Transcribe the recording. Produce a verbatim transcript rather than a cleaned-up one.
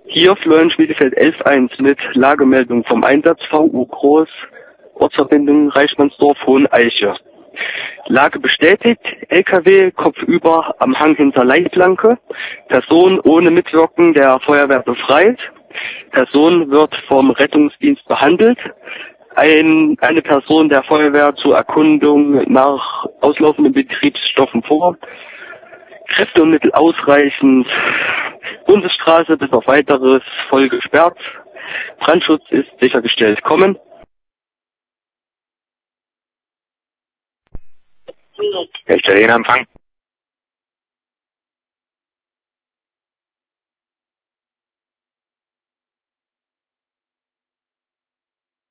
Hier Florian Schmiedefeld elf eins mit Lagemeldung vom Einsatz V U Groß, Ortsverbindung Reichmannsdorf, Hohen Eiche. Lage bestätigt, L K W kopfüber am Hang hinter Leitplanke, Person ohne Mitwirken der Feuerwehr befreit, Person wird vom Rettungsdienst behandelt, Ein, eine Person der Feuerwehr zur Erkundung nach auslaufenden Betriebsstoffen vor, Kräfte und Mittel ausreichend, Bundesstraße bis auf weiteres voll gesperrt, Brandschutz ist sichergestellt. Kommen. Ich stelle den Empfang.